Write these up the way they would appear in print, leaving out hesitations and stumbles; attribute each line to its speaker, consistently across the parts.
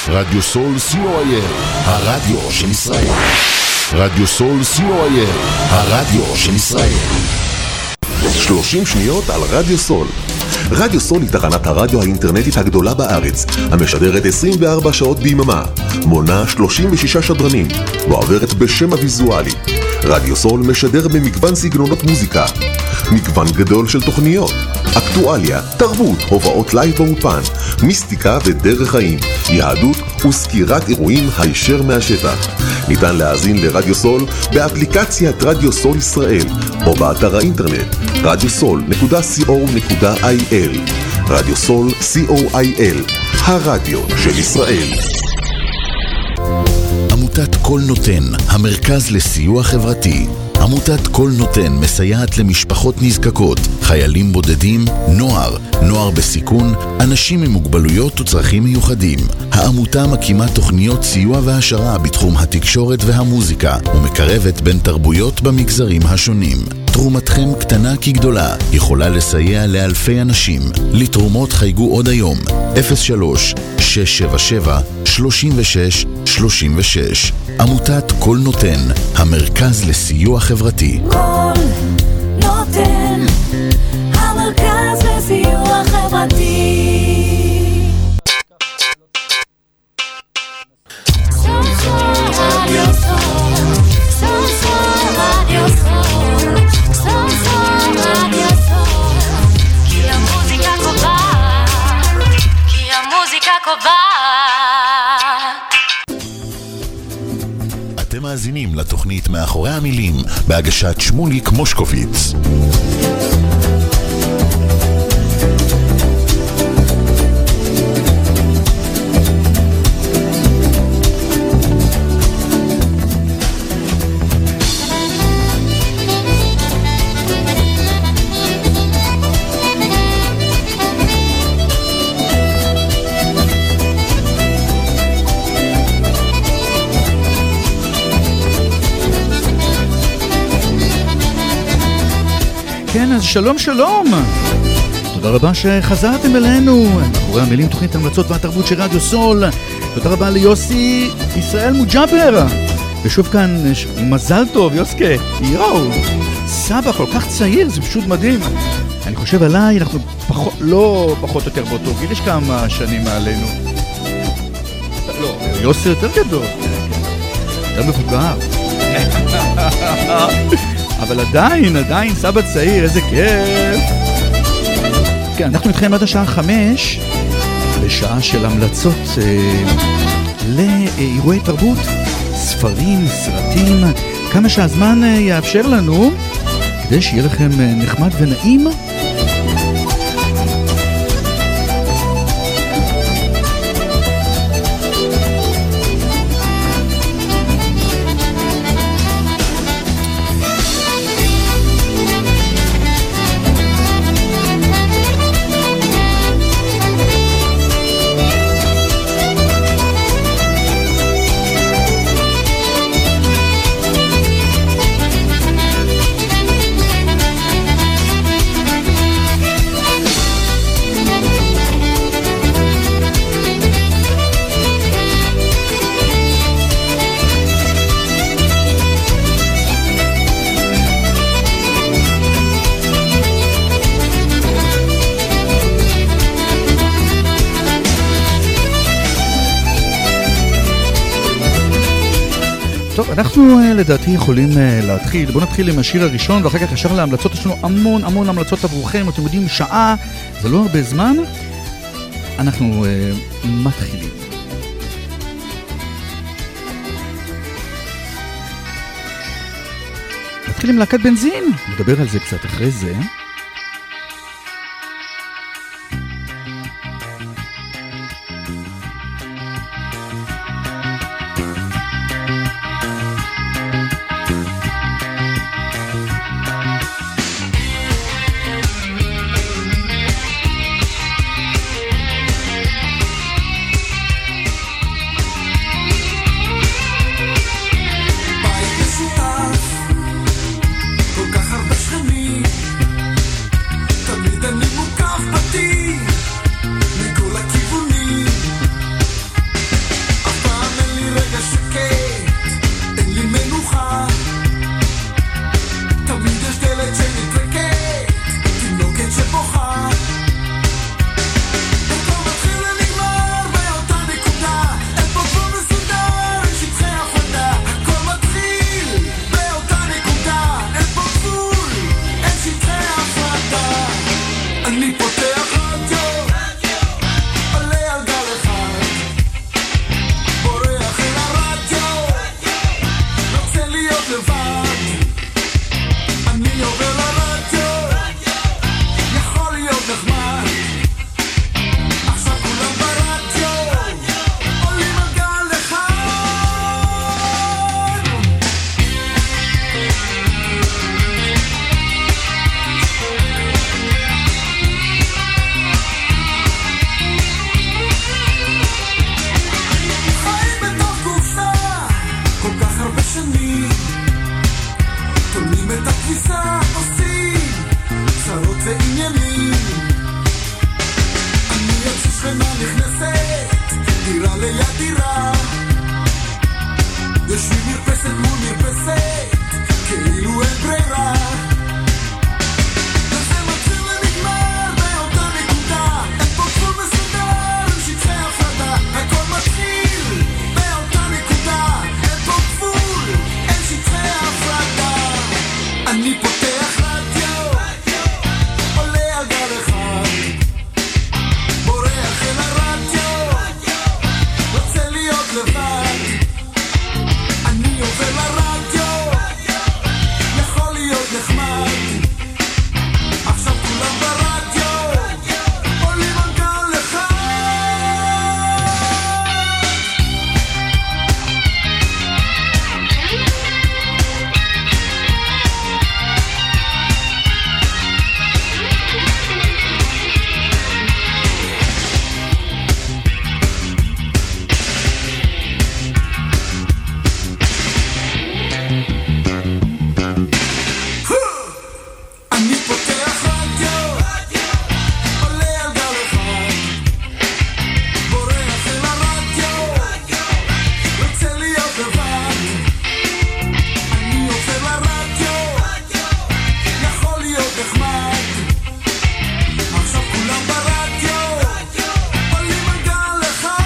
Speaker 1: רדיו סול co.il, הרדיו של ישראל. רדיו סול co.il, הרדיו של ישראל.
Speaker 2: 30 שניות על רדיו סול. רדיו סול היא תחנת הרדיו האינטרנטית הגדולה בארץ, המשדרת 24 שעות ביממה, מונה 36 שדרנים, ועוברת בשם הוויזואלי. רדיו סול משדר במגוון סגנונות מוזיקה, מגוון גדול של תוכניות, אקטואליה, תרבות, הובאות לייב באופן, מיסטיקה ודרך חיים, יהדות וסקירת אירועים הישר מהשטח. ניתן להאזין לרדיו סול באפליקציית רדיו סול ישראל או באתר האינטרנט radiosol.co.il. רדיו סול co.il, הרדיו של ישראל.
Speaker 1: עמותת כל נותן, המרכז לסיוע חברתי. עמותת כל נותן מסייעת למשפחות נזקקות, חיילים בודדים, נוער בסיכון, אנשים עם מוגבלויות וצרכים מיוחדים. העמותה מקימה תוכניות סיוע והשרה בתחום התקשורת והמוזיקה, ומקרבת בין תרבויות במגזרים השונים. תרומתכם קטנה כגדולה, יכולה לסייע לאלפי אנשים. לתרומות חייגו עוד היום, 03-677-3636. עמותת כל נותן, המרכז לסיוע חברתי.
Speaker 3: כל נותן, המרכז לסיוע חברתי.
Speaker 1: אתם מאזינים לתוכנית מאחורי המילים בהגשת שמוליק מושקוביץ.
Speaker 4: כן, אז שלום. תודה רבה שחזרתם אלינו. מאחורי המילים, תוכנית המלצות והתרבות של רדיו סול. תודה רבה ליוסי ישראל מוג'אבר. ושוב כאן, מזל טוב, יוסקה. יואו, סבא כל כך צעיר, זה פשוט מדהים. אני חושב עליי, אנחנו לא פחות או יותר באותו גיל, יש כמה שנים מעלינו. לא, יוסי יותר גדול. יותר מבוגר. אבל עדיין סבא צעיר, איזה כיף. כן, אנחנו איתכם עד השעה 5, בשעה של המלצות לאירועי תרבות, ספרים, סרטים, כמה שהזמן יאפשר לנו, כדי שיהיה לכם נחמד ונעים. טוב, אנחנו לדעתי יכולים להתחיל. בואו נתחיל עם השיר הראשון ואחר כך ישר להמלצות. יש לנו המון המלצות עבורכם. אתם יודעים, שעה זה לא הרבה זמן. אנחנו מתחילים. נתחיל עם להקת בנזין. נדבר על זה קצת אחרי זה.
Speaker 5: כל כך הרבה שכנים ליד דירה, יושבים מרפסת מול מרפסת, כאילו אין ברירה, וזה מתחיל ונגמר באותה נקודה, אין פה גבול מסודר עם שטחי הפרדה, הכל מתחיל באותה נקודה, אין פה גבול, אין שטחי הפרדה. אני פותח רדיו, עולה על גל אחד, בורח אל הרדיו, רוצה להיות לבד, אני עובר לרדיו, יכול להיות נחמד, עכשיו כולם ברדיו, עולים על גל אחד. אני פותח רדיו, עולה על גל אחד, בורח אל הרדיו, רוצה להיות לבד, אני עובר לרדיו, יכול להיות נחמד, עכשיו כולם ברדיו, עולים על גל אחד.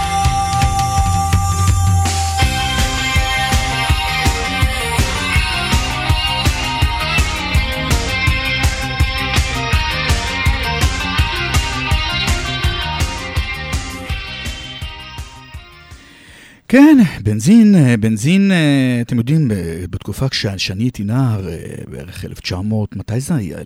Speaker 4: כן, בנזין, אתם יודעים, בתקופה כשאני הייתי נער, בערך 1900, מתי זה היה?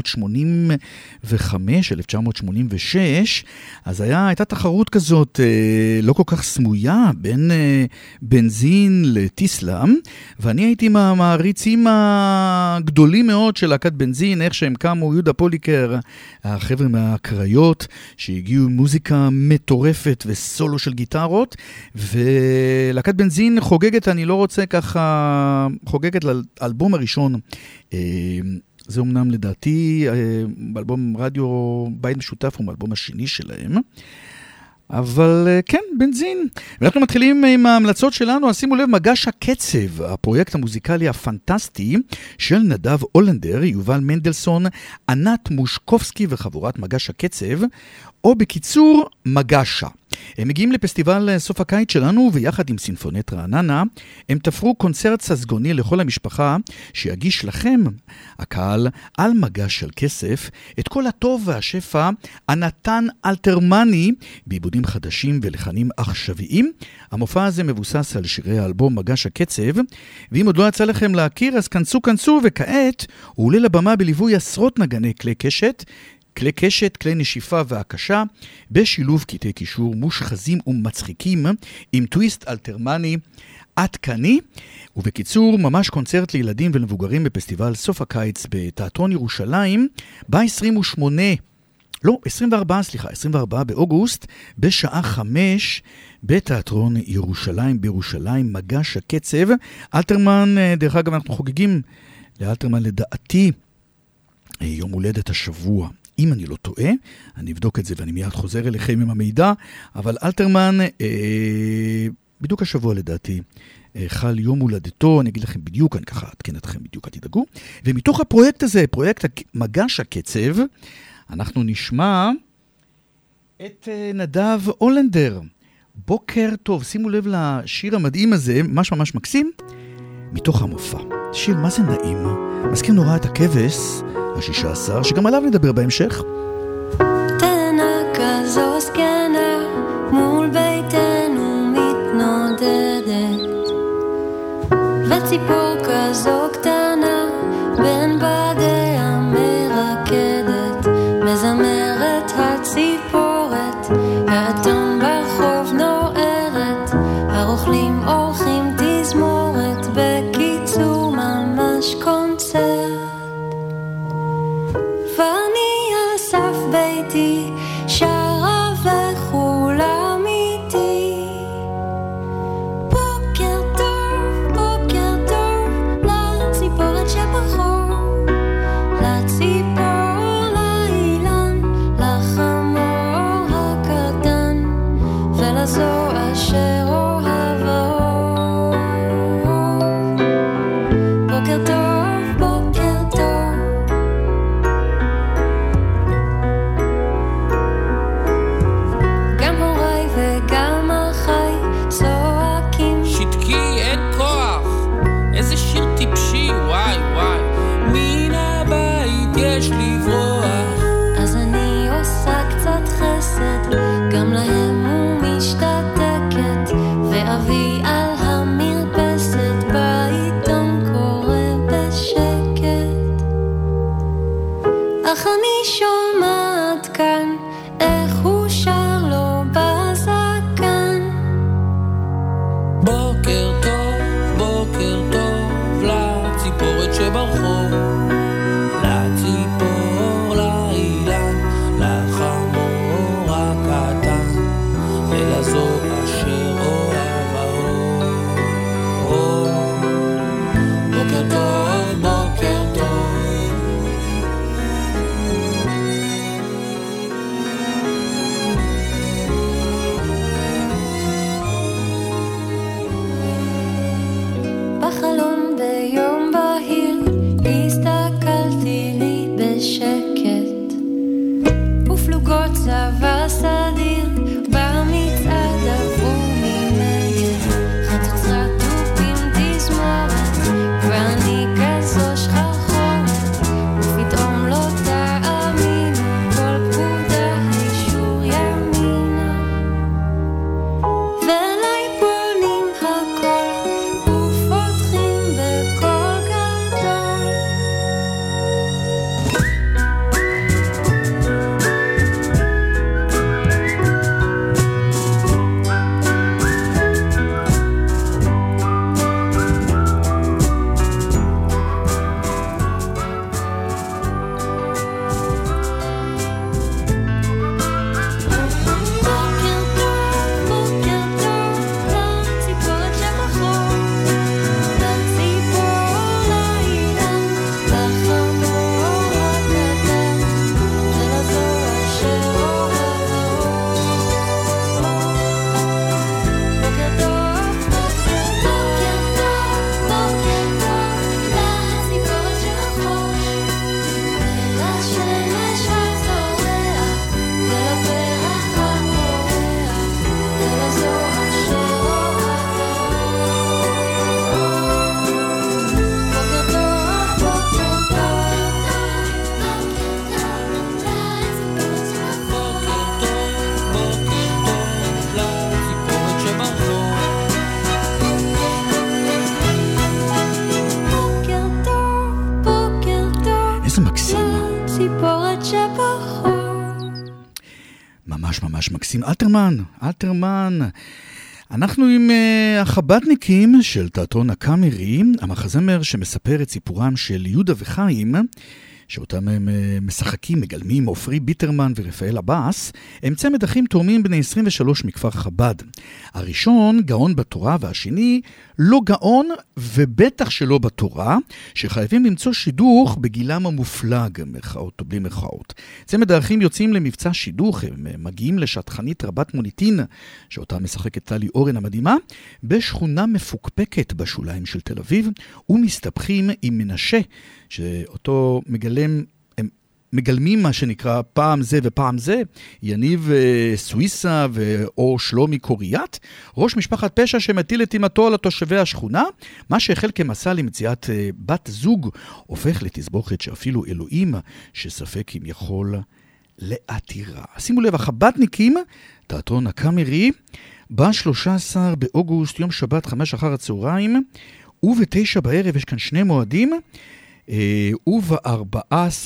Speaker 4: 1985, 1986, אז הייתה תחרות כזאת לא כל כך סמויה בין בנזין לטיסלאם, ואני הייתי מהמעריצים הגדולים מאוד של להקת בנזין, איך שהם קמו, יהודה פוליקר, החבר'ה מהקריות, שהגיעו עם מוזיקה מטורפת וסולו של גיטרות, ולהקת בנזין חוגגת, אני לא רוצה ככה, חוגגת לאלבום הראשון, זה אומנם לדעתי, באלבום רדיו בית משותף הוא האלבום השני שלהם, אבל כן, בנזין. ואנחנו מתחילים עם ההמלצות שלנו, אז שימו לב, מגש הקצב, הפרויקט המוזיקלי הפנטסטי של נדב הולנדר, יובל מנדלסון, ענת מושקובסקי וחבורת מגש הקצב, או בקיצור, מגשה. הם מגיעים לפסטיבל סוף הקיץ שלנו, ויחד עם סינפונט רעננה, הם תפרו קונצרט ססגוני לכל המשפחה, שיגיש לכם, הקהל, על מגש של כסף, את כל הטוב והשפע, הנתן אלתרמני, בעיבודים חדשים ולחנים עכשוויים. המופע הזה מבוסס על שירי האלבום מגש הקצב, ואם עוד לא יצא לכם להכיר, אז כנסו, וכעת הוא עולה לבמה בליווי עשרות נגני כלי קשת, כלי קשת, כלי נשיפה והקשה, בשילוב קטעי קישור מושחזים ומצחיקים, עם טוויסט אלתרמני עדכני, ובקיצור, ממש קונצרט לילדים ולמבוגרים בפסטיבל סוף הקיץ בתיאטרון ירושלים, ב-24 באוגוסט, בשעה 5, בתיאטרון ירושלים, בירושלים, מגש הקצב. אלתרמן, דרך אגב, אנחנו חוגגים לאלתרמן לדעתי, יום הולדת השבוע. אם אני לא טועה, אני אבדוק את זה ואני מיד חוזר אליכם עם המידע, אבל אלתרמן, בדיוק השבוע לדעתי, חל יום הולדתו, אני אגיד לכם בדיוק, אני ככה אתקן אתכם בדיוק, תדאגו. ומתוך הפרויקט הזה, פרויקט מגש הקצב, אנחנו נשמע את נדב הולנדר. בוקר טוב, שימו לב לשיר המדהים הזה, ממש מקסים, מתוך המופע. שיר מה זה נעים, מזכיר נורא את הכבש, ה-16, שגם עליו נדבר בהמשך.
Speaker 3: תנה כזו סקנה מול ביתנו מתנודדת, וציפור כזו קטנה בין בדיה מרקדת, מזמרת הציפורת, האתון ברחוב נוערת, הרוכלים אורחים תזמורת, בקיצור ממש קונצרט. ואני על סף
Speaker 4: מקסים. אלתרמן. אנחנו עם החבדניקים של תיאטרון הקאמרי, המחזמר שמספר את סיפורם של יהודה וחיים, שאותם הם משחקים, מגלמים, עופרי ביטרמן ורפאל אבאס, הם צמד אחים תאומים בני 23 מכפר חב"ד. הראשון גאון בתורה והשני לא גאון ובטח שלא בתורה, שחייבים למצוא שידוך בגילם המופלג, מרכאות או בלי מרכאות. צמד האחים יוצאים למבצע שידוך, הם מגיעים לשטחנית רבת מוניטין, שאותה משחקת טלי אורן המדהימה, בשכונה מפוקפקת בשוליים של תל אביב, ומסתבכים עם מנשה, שאותו מגלמים מה שנקרא פעם זה ופעם זה, יניב סוויסה או שלומי קוריית, ראש משפחת פשע שמטיל את אימתו על תושבי השכונה, מה שהחל כמסע למציאת בת זוג, הופך לתסבוכת שאפילו אלוהים שספק אם יכול להתירה. שימו לב, החבדניקים, תיאטרון הקאמרי, ב-13 באוגוסט, יום שבת, 5 אחר הצהריים, וב-9 בערב, יש כאן שני מועדים, וב-14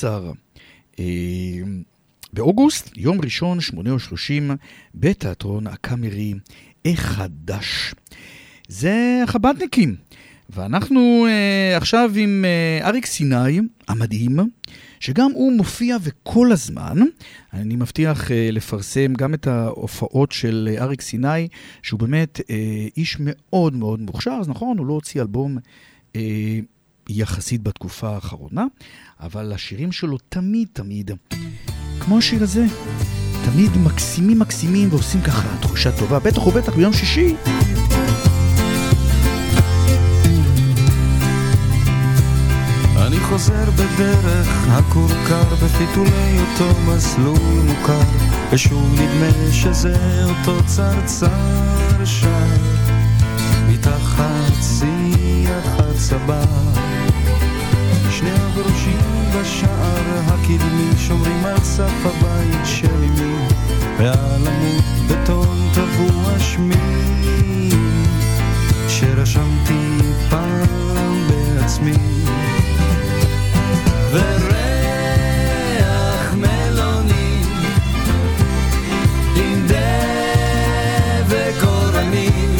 Speaker 4: באוגוסט, יום ראשון, 8:30, בתיאטרון הקאמרי החדש. זה החבדניקים. ואנחנו עכשיו עם אריק סיני, המדהים, שגם הוא מופיע וכל הזמן. אני מבטיח לפרסם גם את ההופעות של אריק סיני, שהוא באמת איש מאוד מאוד מוכשר, אז נכון, הוא לא הוציא אלבום יחסית בתקופה האחרונה, אבל השירים שלו תמיד, כמו השיר הזה, תמיד מקסימים ועושים ככה תחושה טובה, בטח ובטח ביום שישי.
Speaker 6: אני חוזר בדרך הכורכר בפיתולי אותו מסלול מוכר, ושוב נדמה שזה אותו צרצר שר מתחת שיח הצבא. שני הברושים בשער הקדמי שומרים על סף הבית של אמי, ועל עמוד בטון טבוע שמי שרשמתי פעם בעצמי. וריח מלוני עם דבק אורנים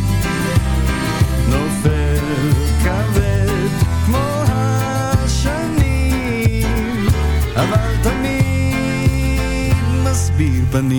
Speaker 6: נופל כבד כמו השנים, אבל תמיד מסביר פנים.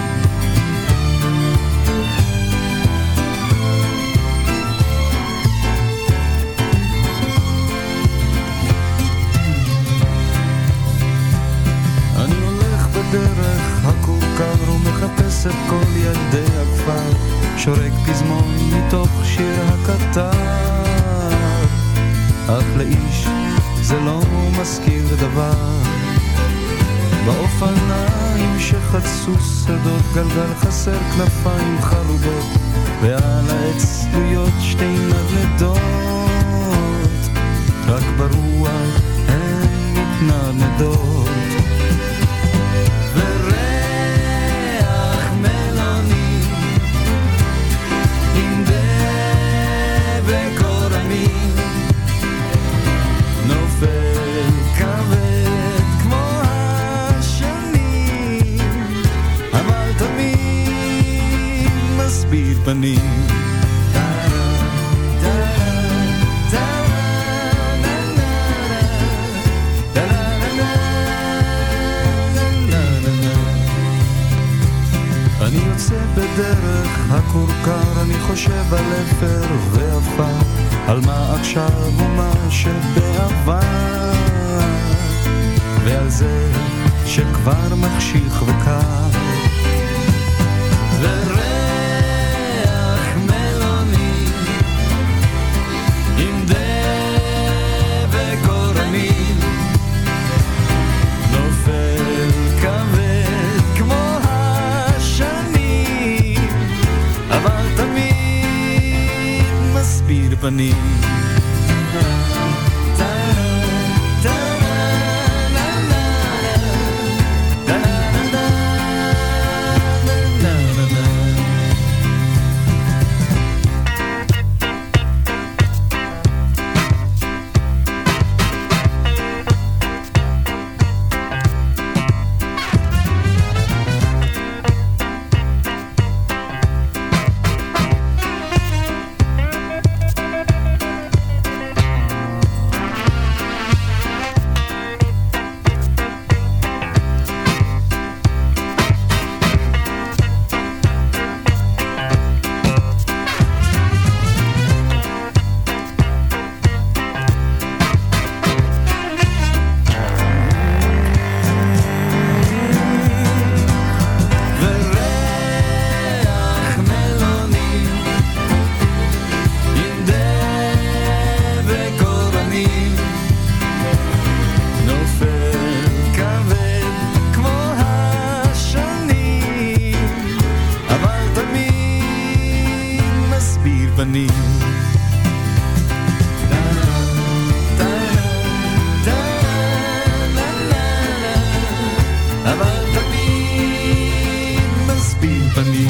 Speaker 6: דרך הכורכר ומחפש את כל ילדי הכפר, שורק פזמון מתוך שיר הקטר, אך לאיש זה לא מזכיר דבר. באופניים שחצו שדות גלגל חסר כנפיים חלובות, ועל העץ תלויות שתי נדנדות, רק ברוח הן מתנדנדות. פנים אני יוצא בדרך הכורכר, אני חושב על אפר ועפר, על מה עכשיו ומה שבעבר, ועל זה שכבר מחשיך וקר. פנים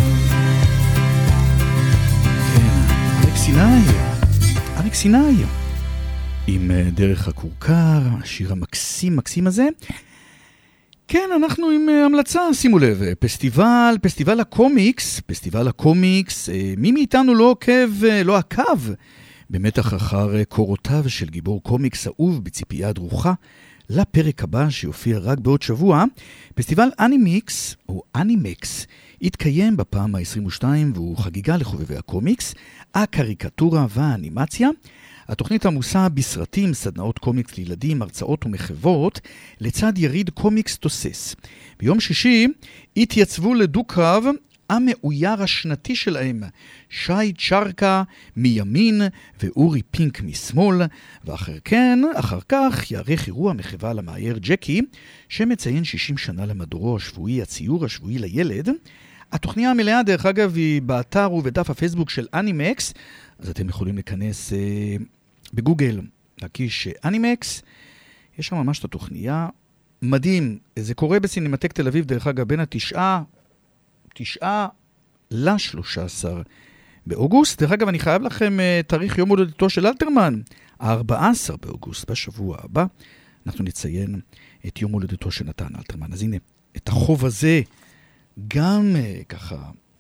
Speaker 4: אריק סיני עם דרך הכורכר, השיר המקסים מקסים הזה. כן, אנחנו עם המלצה, שימו לב, פסטיבל הקומיקס, מי מאיתנו לא עקב במתח אחר קורותיו של גיבור קומיקס אהוב בציפייה דרוכה לפרק הבא שיופיע רק בעוד שבוע. פסטיבל אנימיקס או אנימקס התקיים בפעם ה-22 והוא חגיגה לחובבי הקומיקס, הקריקטורה והאנימציה. התוכנית עמוסה בסרטים, סדנאות קומיקס לילדים, הרצאות ומחוות, לצד יריד קומיקס תוסס. ביום שישי התייצבו לדו-קרב המאויר השנתי שלהם, שי צ'רקה מימין ואורי פינק משמאל, ואחר כך יערך אירוע מחווה למאייר ג'קי, שמציין 60 שנה למדורו השבועי, הציור השבועי לילד. התוכניה המלאה, דרך אגב, היא באתר ובדף הפייסבוק של אנימקס, אז אתם יכולים להיכנס בגוגל, להקיש אנימקס, יש שם ממש את התוכניה, מדהים, זה קורה בסינמטק תל אביב, דרך אגב, בין ה9 ל-13 באוגוסט. דרך אגב, אני חייב לכם תאריך יום הולדתו של אלתרמן, ה-14 באוגוסט, בשבוע הבא, אנחנו נציין את יום הולדתו של נתן אלתרמן. אז הנה, את החוב הזה, גם ככה,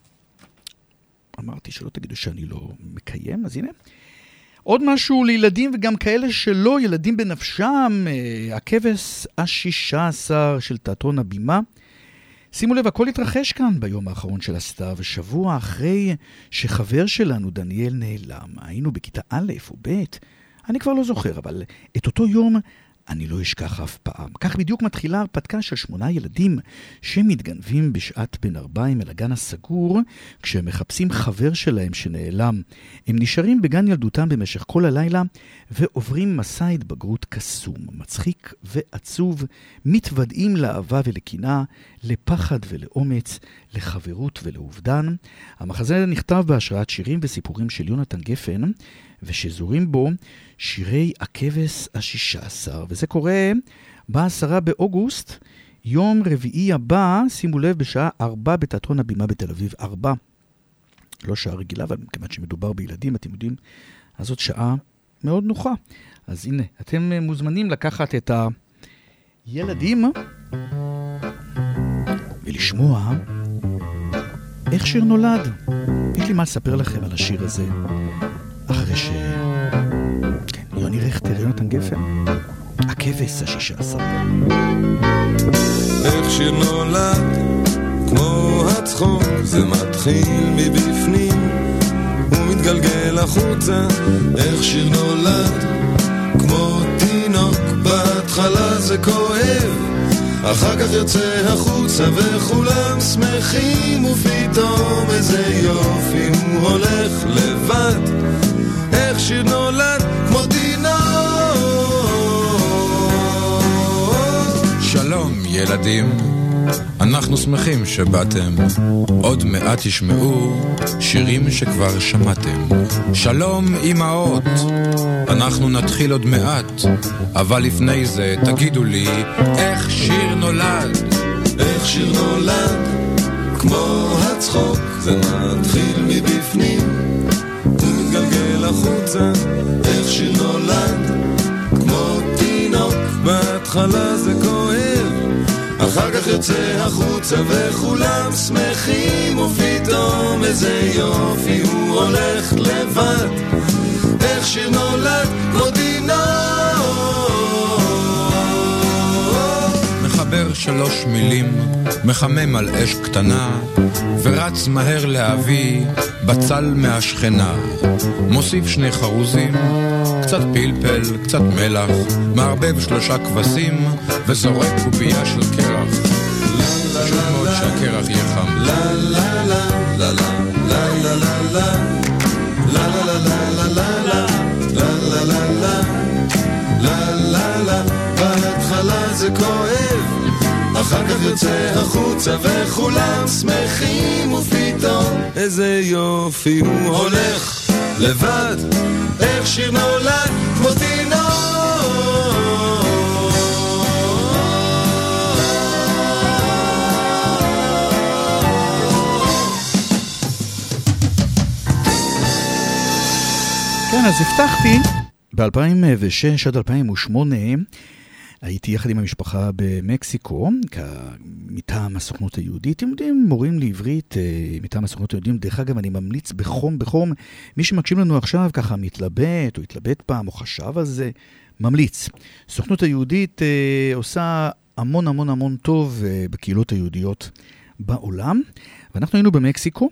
Speaker 4: אמרתי שלא תגידו שאני לא מקיים, אז הנה. עוד משהו לילדים וגם כאלה שלא, ילדים בנפשם, הכבש ה-16 של תיאטרון הבימה. שימו לב, הכל התרחש כאן ביום האחרון של הסתיו, שבוע אחרי שחבר שלנו דניאל נעלם. היינו בכיתה א' או ב', אני כבר לא זוכר, אבל את אותו יום אני לא אשכח אף פעם. כך בדיוק מתחילה הרפתקה של 8 ילדים שמתגנבים בשעת בין 4 אל הגן הסגור, כשהם מחפשים חבר שלהם שנעלם. הם נשארים בגן ילדותם במשך כל הלילה, ועוברים מסע התבגרות קסום, מצחיק ועצוב, מתוודעים לאהבה ולקינה, לפחד ולאומץ, לחברות ולאובדן. המחזה נכתב בהשראת שירים וסיפורים של יונתן גפן, ושזורים בו שירי הכבש ה-16, וזה קורה ב-10 באוגוסט, יום רביעי הבא, שימו לב, בשעה 4 בתיאטרון הבימה בתל אביב. 4, לא שעה רגילה, אבל כמעט שמדובר בילדים, אתם יודעים, אז זאת שעה מאוד נוחה. אז הנה, אתם מוזמנים לקחת את הילדים ולשמוע איך שיר נולד. יש לי מה לספר לכם על השיר הזה, אחרי כן, יוני רכטר, יונתן גפן, הכבש ה-16.
Speaker 6: איך שיר נולד, כמו הצחוק, זה מתחיל מבפנים ומתגלגל החוצה. איך שיר נולד, כמו תינוק, בהתחלה זה כואב, אחר כך יוצא החוצה וכולם שמחים, ופתאום איזה יופי הוא הולך לבד. איך שיר נולד, כמו תינוק.
Speaker 7: שלום ילדים, אנחנו שמחים שבאתם, עוד מעט תשמעו שירים שכבר שמעתם. שלום אמאות, אנחנו נתחיל עוד מעט, אבל לפני זה תגידו לי איך שיר נולד.
Speaker 6: איך שיר נולד, כמו הצחוק, זה מתחיל מבפנים ומתגלגל החוצה. איך שיר נולד, כמו תינוק, בהתחלה זה כואב, אחר כך יוצא החוצה וכולם שמחים, ופתאום איזה יופי הוא הולך לבד. איך שיר נולד, כמו תינוק.
Speaker 7: מחבר 3 מילים, מחמם על אש קטנה, ורץ מהר להביא בצל מהשכנה. מוסיף 2 חרוזים, קצת פלפל, קצת מלח, מערבב 3 כבשים, וזורק קובייה של קרח. חשוב מאוד שהקרח יהיה חם.
Speaker 6: לה לה לה לה לה לה לה לה לה לה לה לה לה לה לה לה. בהתחלה זה כואב, אחר כך יוצא החוצה וכולם שמחים, ופתאום איזה יופי הוא הולך לבד. איך שיר נולד, כמו תינוק.
Speaker 4: כן, אז הבטחתי, ב-2006 עד 2008 הייתי יחד עם המשפחה במקסיקו, מטעם הסוכנות היהודית. אתם יודעים, מורים לעברית מטעם הסוכנות היהודית. דרך אגב, אני ממליץ בחום, מי שמקשיב לנו עכשיו ככה מתלבט, או התלבט פעם, או חשב על זה, ממליץ. הסוכנות היהודית עושה המון טוב בקהילות היהודיות בעולם, ואנחנו היינו במקסיקו,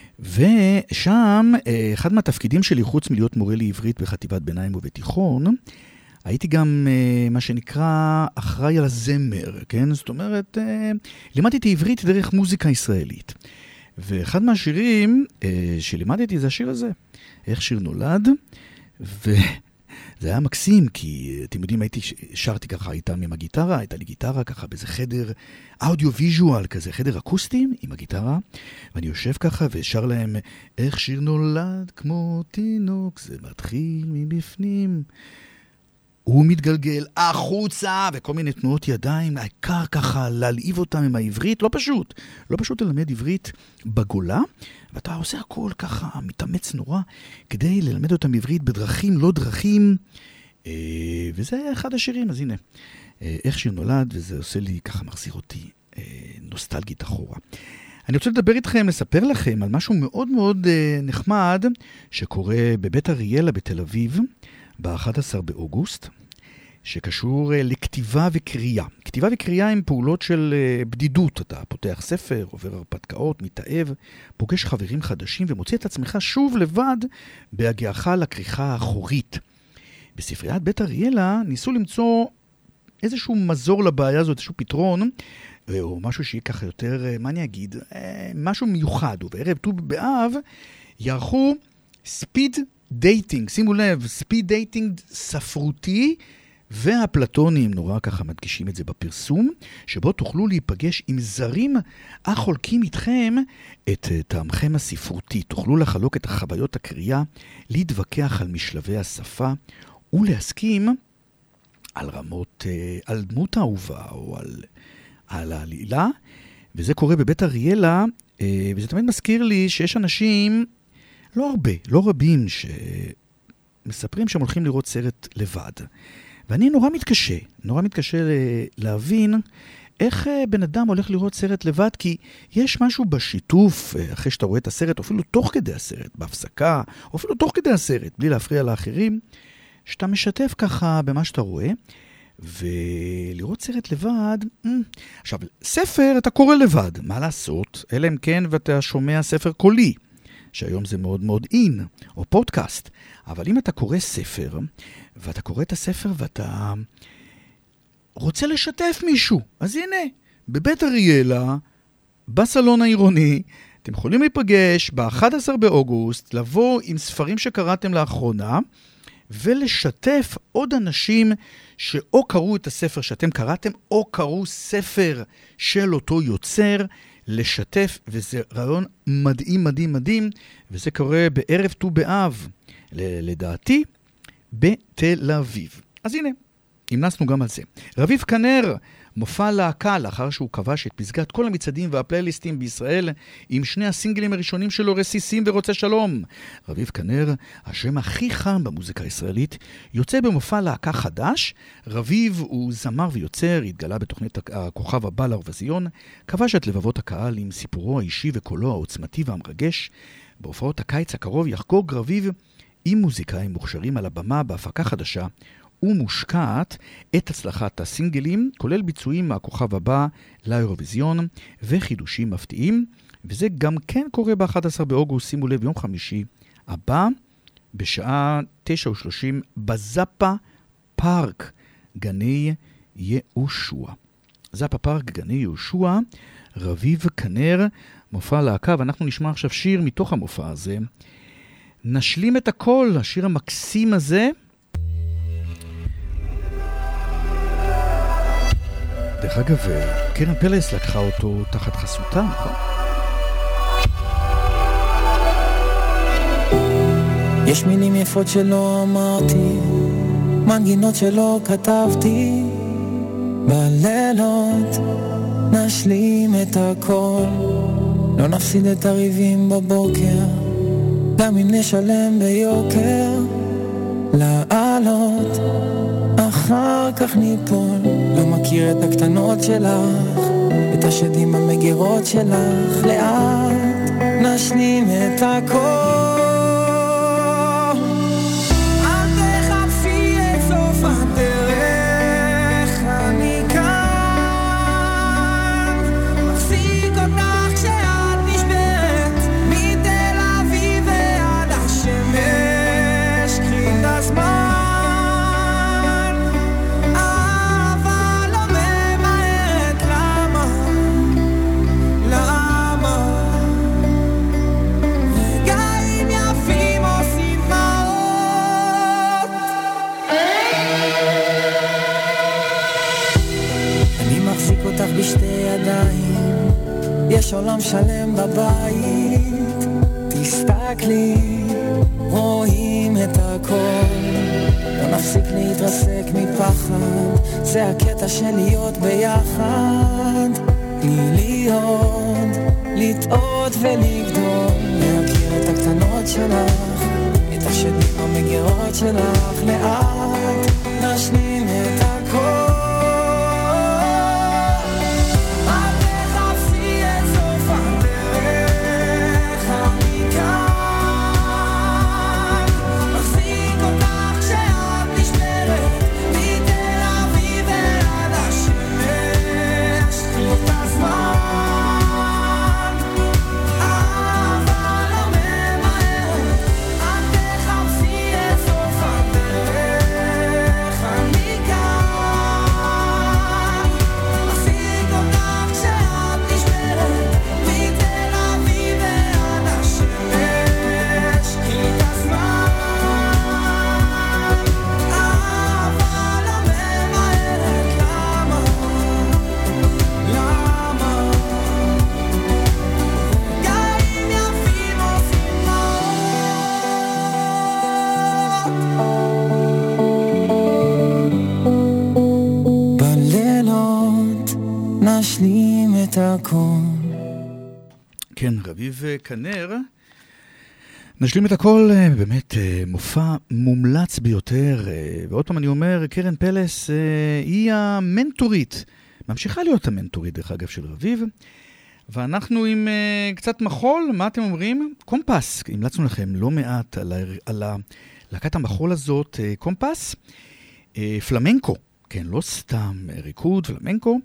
Speaker 4: ושם אחד מהתפקידים שלי, חוץ מלהיות מורה לעברית בחטיבת ביניים ובתיכון, הייתי גם מה שנקרא אחראי על הזמר, כן? זאת אומרת, לימדתי עברית דרך מוזיקה ישראלית. ואחד מהשירים שלימדתי זה השיר הזה, איך שיר נולד, וזה היה מקסים, כי אתם יודעים, שרתי ככה איתם עם הגיטרה, הייתה לי גיטרה ככה באיזה חדר אודיו-ויז'ואל כזה, חדר אקוסטים עם הגיטרה, ואני יושב ככה ושר להם, איך שיר נולד כמו תינוק, זה מתחיל מבפנים, הוא מתגלגל החוצה, וכל מיני תנועות ידיים, העיקר ככה להלהיב אותם עם העברית, לא פשוט ללמד עברית בגולה, ואתה עושה הכל ככה, מתאמץ נורא, כדי ללמד אותם עברית בדרכים, לא דרכים, וזה אחד השירים, אז הנה, איך שיר נולד, וזה עושה לי ככה, מחזיר אותי נוסטלגית אחורה. אני רוצה לדבר איתכם, לספר לכם על משהו מאוד נחמד, שקורה בבית אריאלה בתל אביב, ב-11 באוגוסט, שקשור לכתיבה וקריאה. כתיבה וקריאה הם פעולות של בדידות. אתה פותח ספר, עובר הרפתקאות, מתאהב, פוגש חברים חדשים ומוציא את עצמך שוב לבד בהגיעך לכריכה האחורית. בספריית בית אריאלה ניסו למצוא איזשהו מזור לבעיה הזאת, איזשהו פתרון, או משהו שיהיה ככה יותר, מה אני אגיד, משהו מיוחד. ובערב ט"ו באב יערכו ספיד דייטינג, שימו לב, ספיד דייטינג ספרותי והפלטונים, נורא ככה מדגישים את זה בפרסום, שבו תוכלו להיפגש עם זרים החולקים איתכם את טעמכם הספרותי. תוכלו לחלוק את החוויות הקריאה, להתווכח על משלבי השפה ולהסכים על רמות, על דמות האהובה או על העלילה, וזה קורה בבית אריאלה, וזה תמיד מזכיר לי שיש אנשים לא רבים שמספרים שהם הולכים לראות סרט לבד. ואני נורא מתקשה להבין איך בן אדם הולך לראות סרט לבד, כי יש משהו בשיתוף, אחרי שאתה רואה את הסרט, או אפילו תוך כדי הסרט, בהפסקה, או אפילו תוך כדי הסרט, בלי להפריע לאחרים, שאתה משתף ככה במה שאתה רואה, ולראות סרט לבד, עכשיו, ספר אתה קורא לבד, מה לעשות? אלא אם כן ואתה שומע ספר קולי, שהיום זה מאוד אין, או פודקאסט. אבל אם אתה קורא ספר, ואתה קורא את הספר ואתה רוצה לשתף מישהו, אז הנה, בבית אריאלה, בסלון העירוני, אתם יכולים להיפגש ב-11 באוגוסט, לבוא עם ספרים שקראתם לאחרונה, ולשתף עוד אנשים שאו קראו את הספר שאתם קראתם, או קראו ספר של אותו יוצר, לשתף, וזה רעיון מדהים, וזה קורה בערב ט"ו באב, לדעתי, בתל אביב. אז הנה, המנסנו גם על זה. רביב כנר, מופע להקה, לאחר שהוא כבש את פסגת כל המצעדים והפלייליסטים בישראל, עם שני הסינגלים הראשונים שלו, רסיסים ורוצה שלום. רביב כנר, השם הכי חם במוזיקה הישראלית, יוצא במופע להקה חדש. רביב הוא זמר ויוצר, התגלה בתוכנית הכוכב הבא לאירוויזיון, כבש את לבבות הקהל עם סיפורו האישי וקולו העוצמתי והמרגש. בהופעות הקיץ הקרוב יחגוג רביב עם מוזיקאים מוכשרים על הבמה בהפקה חדשה, ומושקעת את הצלחת הסינגלים, כולל ביצועים מהכוכב הבא לאירוויזיון וחידושים מפתיעים, וזה גם כן קורה ב-11 באוגוסט, שימו לב, יום חמישי הבא, בשעה 9:30 בזאפה פארק גני יהושע. זאפה פארק גני יהושע, רביב כנר, מופע להקה, ואנחנו נשמע עכשיו שיר מתוך המופע הזה. נשלים את הכל, השיר המקסים הזה, דרך אגב, קרן פלס לקחה אותו תחת חסותה, נכון?
Speaker 8: יש מילים יפות שלא אמרתי, מנגינות שלא כתבתי, בלילות נשלים את הכל, לא נפסיד את הריבים בבוקר, גם אם נשלם ביוקר, לעלות, אחר כך ניפול. לא מכיר את הקטנות שלך, את השדים המגירות שלך. לאט נשלים את הכל. בשתי ידיים, יש עולם שלם בבית. תסתכלי, רואים את הכל. לא נפסיק להתרסק מפחד, זה הקטע של להיות ביחד. תני להיות, לטעות ולגדול, להכיר את הקטנות שלך, את השדים המגירות שלך. לאט נשלים את הכל.
Speaker 4: כן, רביב כנר. נשלים את הכל, באמת מופע מומלץ ביותר, ועוד פעם אני אומר, קרן פלס היא המנטורית, ממשיכה להיות המנטורית דרך אגב של רביב, ואנחנו עם קצת מחול. מה אתם אומרים? קומפס, המלצנו לכם לא מעט על להקת המחול הזאת, קומפס, פלמנקו, כן, לא סתם ריקוד, פלמנקו,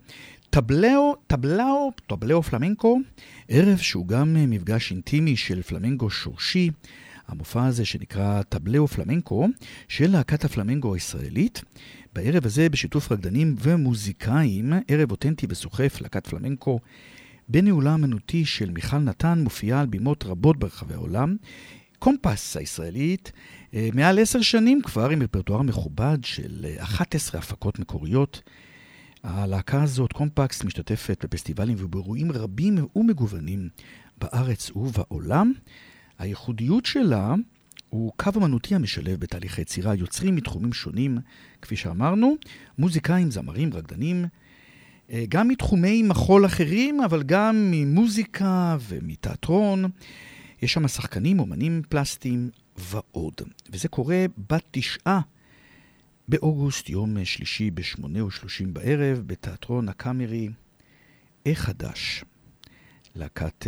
Speaker 4: טבלאו פלמנקו, ערב שהוא גם מפגש אינטימי של פלמנקו שורשי. המופע הזה שנקרא טבלאו פלמנקו של להקת הפלמנקו הישראלית. בערב הזה בשיתוף רקדנים ומוזיקאים, ערב אותנטי וסוחף. להקת פלמנקו בניהולה אמנותי של מיכל נתן מופיעה על בימות רבות ברחבי העולם. קומפס הישראלית מעל 10 שנים כבר עם רפרטואר מכובד של 11 הפקות מקוריות. הלהקה הזאת, קומפקס, משתתפת בפסטיבלים ובאירועים רבים ומגוונים בארץ ובעולם. הייחודיות שלה הוא קו אמנותי המשלב בתהליך היצירה, יוצרים מתחומים שונים, כפי שאמרנו, מוזיקאים, זמרים, רקדנים, גם מתחומי מחול אחרים, אבל גם ממוזיקה ומתיאטרון. יש שם שחקנים, אומנים פלסטיים ועוד. וזה קורה ב9 באוגוסט, יום שלישי ב8:30 בערב, בתיאטרון הקאמרי חדש. להקת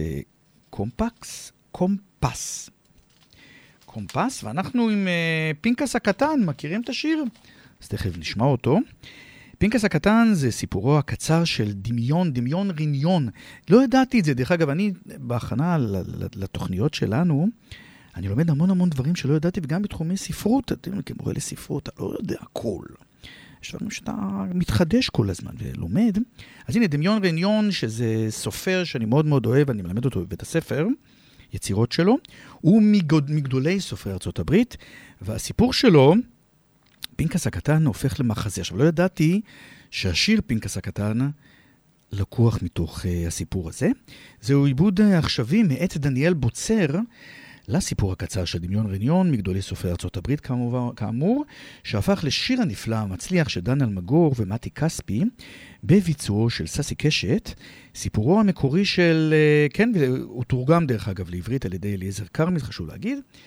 Speaker 4: קומפס, ואנחנו עם פינקס הקטן, מכירים את השיר? אז תכף נשמע אותו. פינקס הקטן זה סיפורו הקצר של דמיון ריניון. לא ידעתי את זה, דרך אגב, אני בהכנה לתוכניות שלנו, אני לומד המון דברים שלא ידעתי, וגם בתחומי ספרות, אתם כמורה לספרות, אתה לא יודע הכל. יש דברים שאתה מתחדש כל הזמן ולומד. אז הנה, דמיון ריניון, שזה סופר שאני מאוד אוהב, אני מלמד אותו בבית הספר, יצירות שלו, הוא מגדולי סופרי ארצות הברית, והסיפור שלו, פינקס הקטן, הופך למחזה. עכשיו, לא ידעתי שהשיר פינקס הקטן לקוח מתוך הסיפור הזה. זהו עיבוד עכשווי מאת דניאל בוצר, לסיפור הקצר של דמיון ריניון, מגדולי סופרי ארצות הברית כאמור, שהפך לשיר הנפלא המצליח של דן אלמגור ומתי כספי, בביצועו של ססי קשת. סיפורו המקורי של, כן, הוא תורגם דרך אגב לעברית על ידי אליעזר קרמית, חשוב להגיד,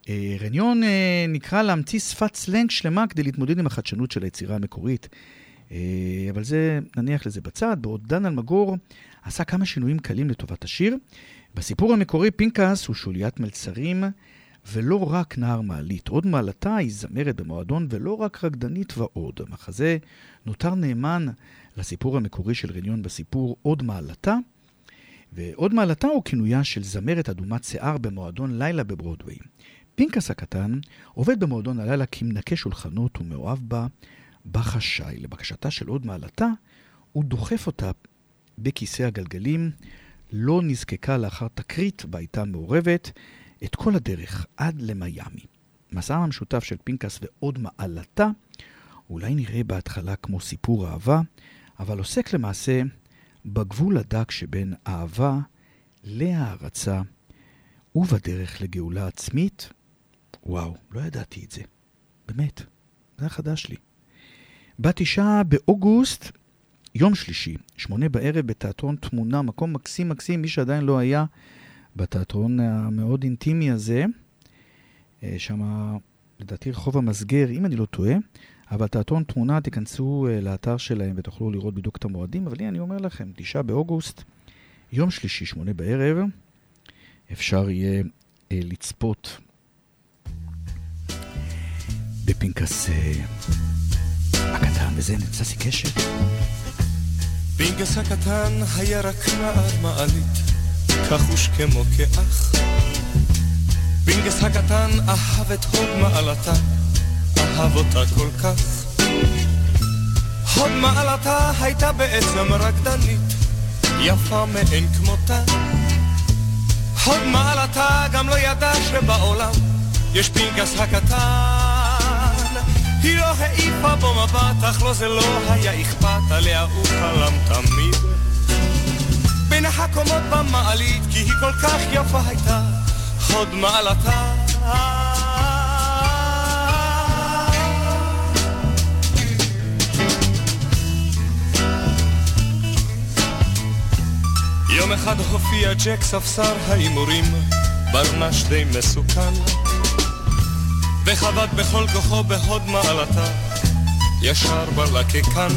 Speaker 4: רניון נקרא להמציא שפת סלנג שלמה כדי להתמודד עם החדשנות של היצירה המקורית. אבל זה, נניח לזה בצד, בעוד דן אלמגור עשה כמה שינויים קלים לטובת השיר. בסיפור המקורי פינקס הוא שוליית מלצרים, ולא רק נער מעלית. עוד מעלתה היא זמרת במועדון, ולא רק רקדנית ועוד. המחזה נותר נאמן לסיפור המקורי של רניון בסיפור עוד מעלתה, ועוד מעלתה הוא כינויה של זמרת אדומת שיער במועדון לילה בברודווי. פינקס הקטן עובד במועדון הלילה כמנקה שולחנות ומאוהב בה בחשאי. לבקשתה של עוד מעלתה, הוא דוחף אותה בכיסא הגלגלים, לא נזקקה לאחר תקרית בה הייתה מעורבת, את כל הדרך עד למיימי. מסעם המשותף של פינקס ועוד מעלתה, אולי נראה בהתחלה כמו סיפור אהבה, אבל עוסק למעשה בגבול הדק שבין אהבה להערצה ובדרך לגאולה עצמית. וואו, לא ידעתי את זה. באמת, זה חדש לי. ב9 באוגוסט, יום שלישי, 8 בערב בתיאטרון תמונה, מקום מקסים מקסים, מי שעדיין לא היה בתיאטרון המאוד אינטימי הזה, שם לדעתי רחוב המסגר, אם אני לא טועה, אבל תיאטרון תמונה, תיכנסו לאתר שלהם ותוכלו לראות בדיוק את המועדים, אבל אני אומר לכם, 9 באוגוסט, יום שלישי, 8 בערב, אפשר יהיה לצפות בפינקס הקטן, וזה נצסי קשת.
Speaker 9: פינקס הקטן היה רק נער מעלית, כחוש כמו כאח. פינקס הקטן אהב את הוד מעלתה, אהב אותה כל כך. הוד מעלתה הייתה בעצם רקדנית, יפה מאין כמותה. הוד מעלתה גם לא ידע שבעולם יש פינקס הקטן. היא לא העיפה בו מבט, אך לו זה לא היה אכפת, עליה הוא חלם תמיד. בין הקומות במעלית, כי היא כל כך יפה הייתה, הוד מעלתה. יום אחד הופיע ג'ק ספסר האימורים, ברנש די מסוכן, וחבט בכל כוחו בהוד מעלתה, ישר בלקקן.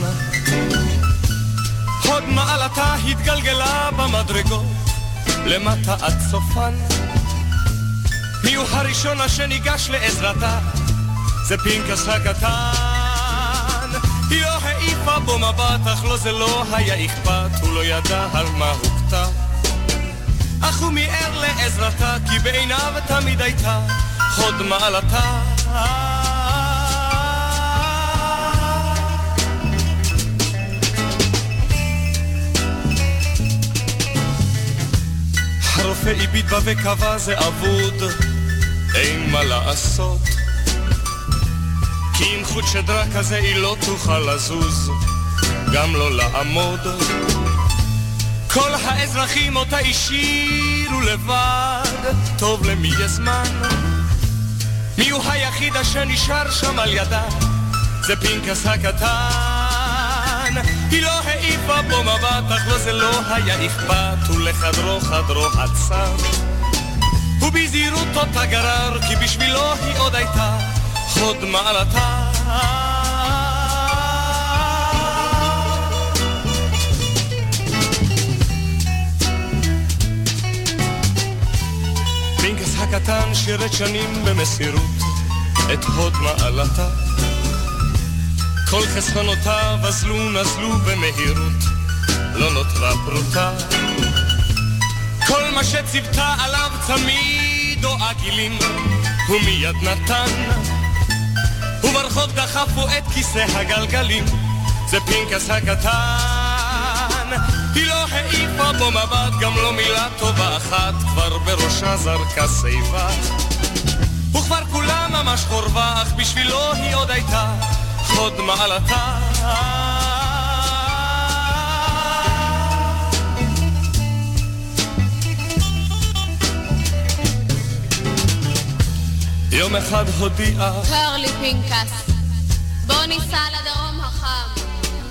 Speaker 9: הוד מעלתה התגלגלה במדרגות, למטה עד סופן. מי הוא הראשון שניגש לעזרתה? זה פינקס הקטן. היא לא העיפה בו מבט, אך לו זה לא היה אכפת, הוא לא ידע על מה הוא כתב. אך הוא מיער לעזרתה, כי בעיניו תמיד הייתה הוד מעלתה. הרופא הביט בה וקבע זה אבוד, אין מה לעשות, כי עם חוט שדרה כזה היא לא תוכל לזוז, גם לא לעמוד. כל האזרחים אותה השאירו לבד, טוב למי יש זמן. מי הוא היחיד אשר נשאר שם על ידה? זה פינקס הקטן. היא לא העיפה בו מבט, אך לו זה לא היה אכפת, ולחדרו חדרו עצר. ובזהירות אותה גרר, כי בשבילו היא עוד הייתה הוד מעלתה. פינקס הקטן שירת שנים במסירות את הוד מעלתה. כל חסכונותיו נזלו במהירות, לא נותרה פרוטה. כל מה שציוותה עליו צמיד או עגילים, הוא מיד נתן. וברחוב דחפו את כיסא הגלגלים, זה פינקס הקטן. היא לא העיפה בו מבט, גם לא מילה טובה אחת, כבר בראשה זרקה שיבה. וכבר כולה ממש חורבה, אך בשבילו היא עוד הייתה הוד מעלתה. יום אחד הודיעה,
Speaker 10: קר לי פינקס, בוא ניסע לדרום החם.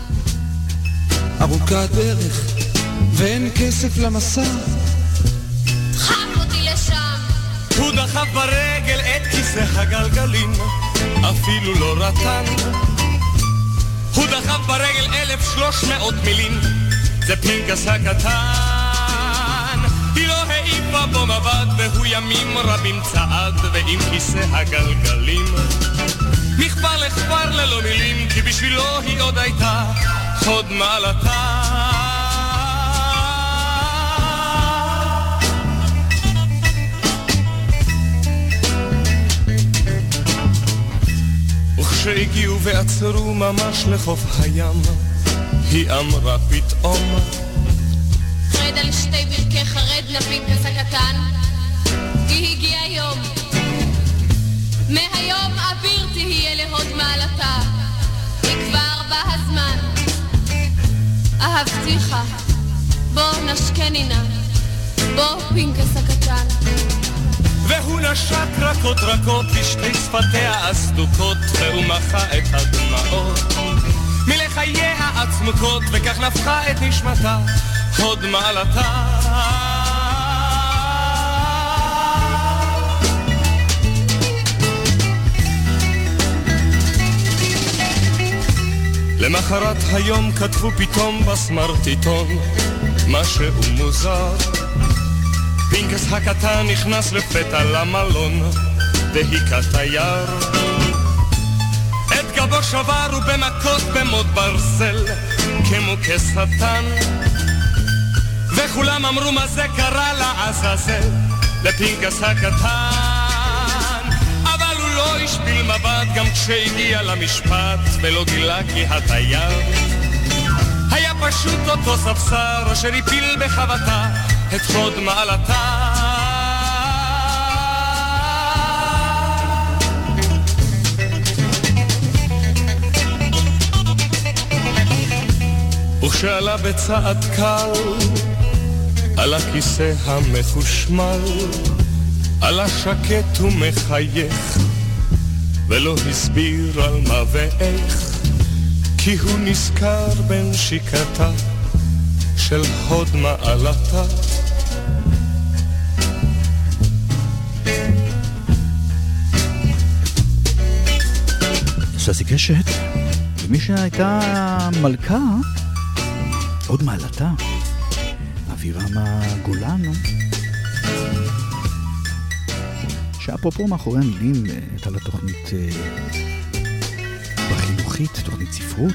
Speaker 8: ארוכה דרך ואין כסף למסע,
Speaker 10: דחף אותי לשם.
Speaker 9: הוא דחף ברגל את כיסא הגלגלים אפילו לא רטן. הוא דחף ברגל 1300 מילים, זה פנקס הקטן. היא לא העיפה בו מבט והוא ימים רבים צעד ועם כיסא הגלגלים מכפר לכפר ללא מילים, כי בשבילו היא עוד הייתה חוד מעלתה. וכשהגיעו ועצרו ממש לחוף הים, היא אמרה פתאום,
Speaker 10: חרד על שתי ברכי חרד לפנקס הקטן, כי הגיע יום, מהיום אביר תהיה להוד מעלתה, כי כבר בא הזמן, אהבתיך, בוא נשכנינה, בוא פנקס הקטן.
Speaker 9: והוא נשק רכות לשתי שפתיה הסדוקות, והוא מחה את הדמעות מלחייה העצמוקות, וכך נפחה את נשמתה הוד מעלתה. למחרת היום כתבו פתאום בסמרטיטון משהו מוזר, פנקס הקטן נכנס לפתע למלון והיכה תייר, את גבו שבר ובמכות במות ברסל כמו כשטן, וכולם אמרו מה זה קרה לעזאזל לפנקס הקטן, אבל הוא לא השפיל מבט גם כשהגיע למשפט ולא גילה כי התייר היה פשוט אותו ספסר אשר הפיל בחבטה את חוד מעלתה. וכשעלה בצעד קל על הכיסא המחושמל, עלה שקט ומחייך ולא הסביר על מה ואיך, כי הוא נזכר בנשיקתה של הוד מעלתה.
Speaker 4: ששי קשת, ומי שהייתה מלכה, הוד מעלתה, אבירם הגולן, שאפרופו מאחורי המילים הייתה לה תוכנית בחינוכית, תוכנית ספרות.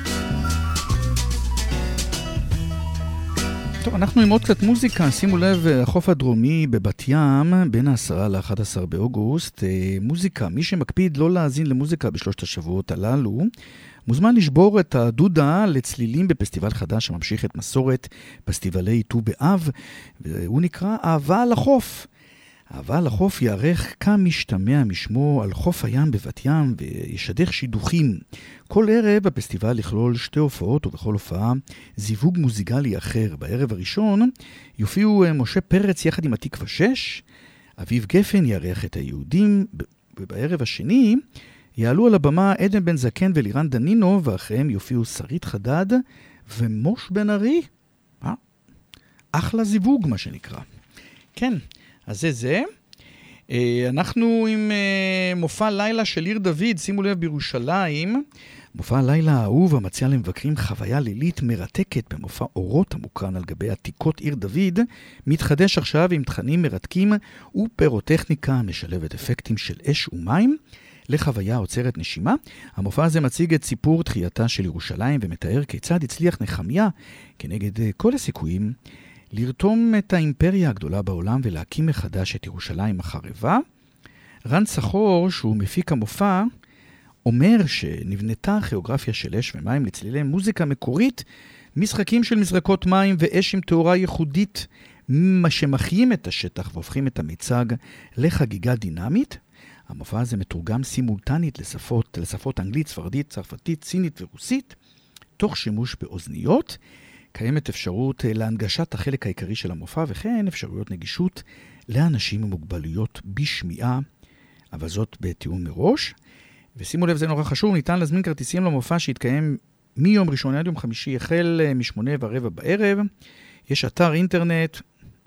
Speaker 4: טוב, אנחנו עם עוד קצת מוזיקה, שימו לב, החוף הדרומי בבת ים, בין ה10 ל-11 באוגוסט, מוזיקה, מי שמקפיד לא להאזין למוזיקה בשלושת השבועות הללו, מוזמן לשבור את הדודה לצלילים בפסטיבל חדש שממשיך את מסורת פסטיבלי ט"ו באב, והוא נקרא אהבה על החוף. אהבה על החוף יערך כמשתמע משמו על חוף הים בבת ים וישדך שידוכים. כל ערב בפסטיבל יכלול 2 הופעות, ובכל הופעה זיווג מוזיקלי אחר. בערב הראשון יופיעו משה פרץ יחד עם התקווה 6, אביב גפן יערך את היהודים, ובערב השני יעלו על הבמה עדן בן זקן ולירן דנינו, ואחריהם יופיעו שרית חדד ומוש בן ארי. אחלה זיווג מה שנקרא. כן, אז זה. אנחנו עם מופע לילה של עיר דוד, שימו לב, בירושלים. מופע לילה האהוב המציע למבקרים חוויה לילית מרתקת במופע אורות המוקרן על גבי עתיקות עיר דוד, מתחדש עכשיו עם תכנים מרתקים ופירוטכניקה משלבת אפקטים של אש ומים לחוויה עוצרת נשימה. המופע הזה מציג את סיפור תחייתה של ירושלים ומתאר כיצד הצליח נחמיה כנגד כל הסיכויים לרתום את האימפריה הגדולה בעולם ולהקים מחדש את ירושלים החרבה. רן סחור, שהוא מפיק המופע, אומר שנבנתה כיאוגרפיה של אש ומים לצלילי מוזיקה מקורית, משחקים של מזרקות מים ואש עם תאורה ייחודית, מה שמחיים את השטח והופכים את המיצג לחגיגה דינמית. המופע הזה מתורגם סימולטנית לשפות אנגלית, ספרדית, צרפתית, סינית ורוסית, תוך שימוש באוזניות. קיימת אפשרות להנגשת החלק העיקרי של המופע, וכן אפשרויות נגישות לאנשים עם מוגבלויות בשמיעה, אבל זאת בתיאום מראש. ושימו לב, זה נורא חשוב, ניתן להזמין כרטיסים למופע שהתקיים מיום ראשון עד יום חמישי, החל מ8:15 בערב. יש אתר אינטרנט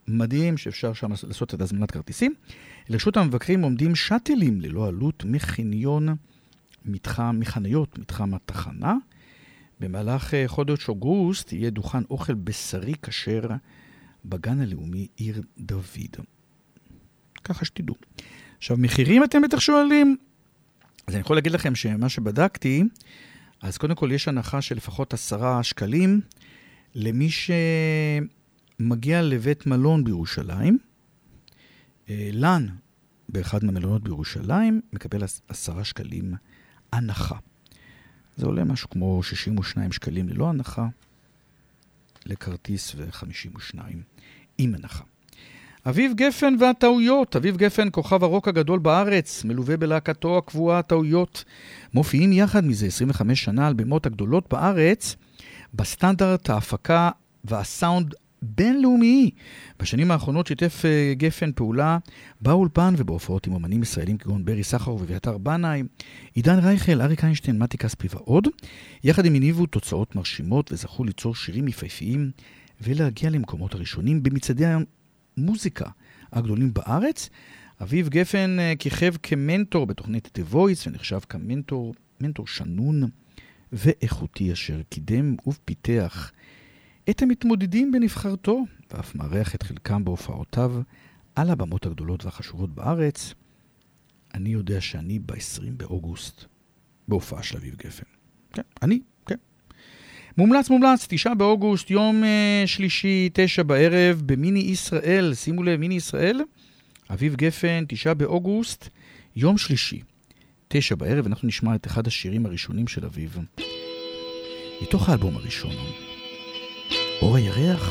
Speaker 4: מדהים שאפשר שם לעשות את הזמנת כרטיסים. לרשות המבקרים עומדים שטלים ללא עלות מחניון מחניות, מתחם התחנה. במהלך חודש אוגוסט יהיה דוכן אוכל בשרי כשר בגן הלאומי עיר דוד. ככה שתדעו. עכשיו, מחירים אתם בטח שואלים? אז אני יכול להגיד לכם שמה שבדקתי, אז קודם כל יש הנחה של לפחות 10 שקלים למי שמגיע לבית מלון בירושלים. לן באחד מהמלונות בירושלים מקבל 10 שקלים הנחה. זה עולה משהו כמו 62 שקלים ללא הנחה, לכרטיס ו52 עם הנחה. אביב גפן והטעויות. אביב גפן, כוכב הרוק הגדול בארץ, מלווה בלהקתו הקבועה הטעויות, מופיעים יחד מזה 25 שנה על במות הגדולות בארץ, בסטנדרט ההפקה והסאונד בינלאומי. בשנים האחרונות שיתף גפן פעולה באולפן ובהופעות עם אומנים ישראלים כגון ברי סחר וויתר בנאי, עידן רייכל, אריק איינשטיין, מתי כספי ועוד. יחד הם הניבו תוצאות מרשימות וזכו ליצור שירים יפהפיים ולהגיע למקומות הראשונים במצעדי המוזיקה הגדולים בארץ. אביב גפן כיכב כמנטור בתוכנית The Voice ונחשב כמנטור שנון ואיכותי אשר קידם ופיתח את המתמודדים בנבחרתו, ואף מערך את חלקם בהופעותיו על הבמות הגדולות והחשובות בארץ. אני יודע שאני ב-20 באוגוסט בהופעה של אביב גפן. כן, כן. מומלץ, 9 באוגוסט, יום שלישי, 9 בערב, במיני ישראל. שימו לב, מיני ישראל, אביב גפן, 9 באוגוסט, יום שלישי, 9 בערב. אנחנו נשמע את אחד השירים הראשונים של אביב, מתוך האלבום הראשון. אור הירח.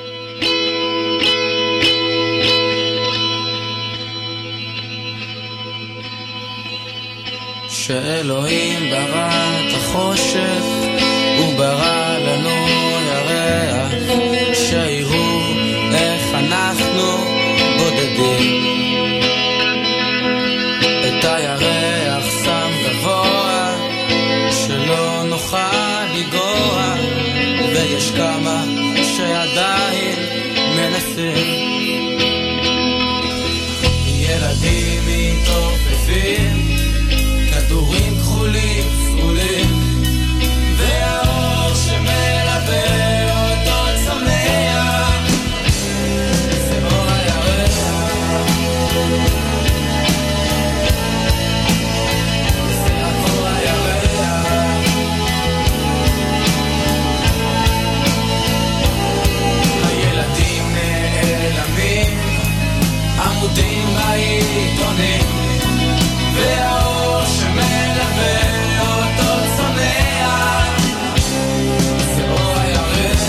Speaker 8: שאלוהים ברא את החושך, הוא ברא לנו ירח, שיראו איך אנחנו בודדים. את הירח שם גבוה, שלא נוכל לגוע, ויש כמה שעדיין מנסים. ילדים מתעופפים, כדורים כחולים סגולים, והאור שמלווה אותו צמח, זה אור הירח, זה אור הירח. הילדים נעלמים, עמודים בעיתונים, והאור שמלווה אותו צונח, זה אור הירח,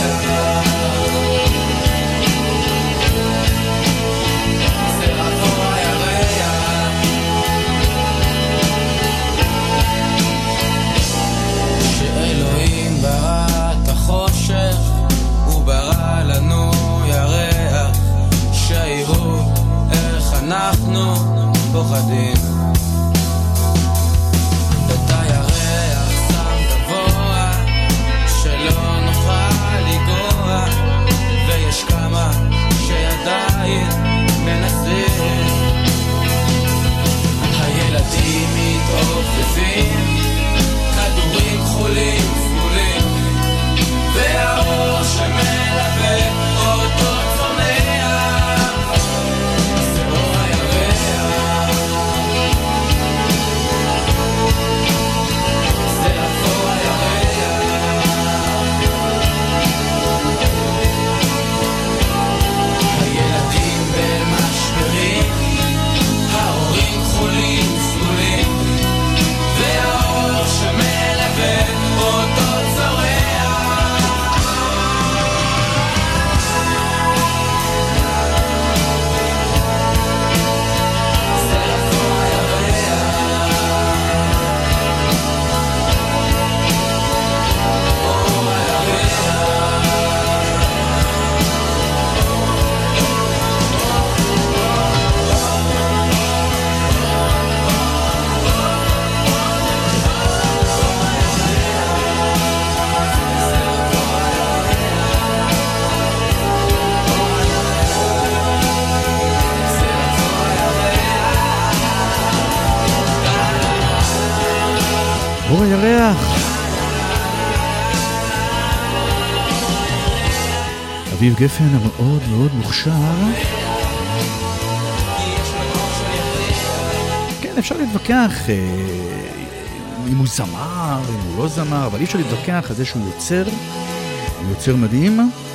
Speaker 8: זה רק אור הירח. שאלוהים ברא את החושך, הוא ברא לנו ירח, שיראו איך אנחנו פוחדים. ויש כמה שעדיין מנסים. הילדים מתעופפים, כדורים כחולים סגולים, והאור שמלווה אותו צומח, זה אור הירח,
Speaker 4: אור הירח. אביב גפן המאוד מאוד מוכשר. כן, אפשר להתווכח אם הוא זמר, אם הוא לא זמר, אבל אי אפשר להתווכח על זה שהוא יוצר, הוא יוצר מדהים.